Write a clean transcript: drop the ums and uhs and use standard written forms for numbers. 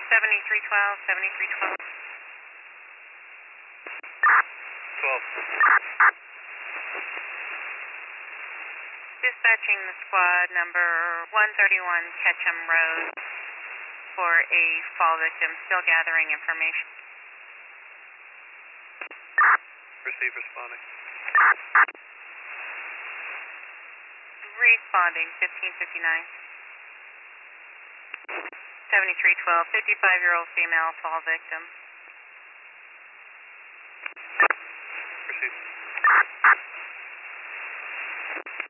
7312, 7312. 12. Dispatching the squad number 131 Ketchum Road for a fall victim. Still gathering information. Receive, responding. Responding 1559. 7312, 55-year-old female fall victim. Receive.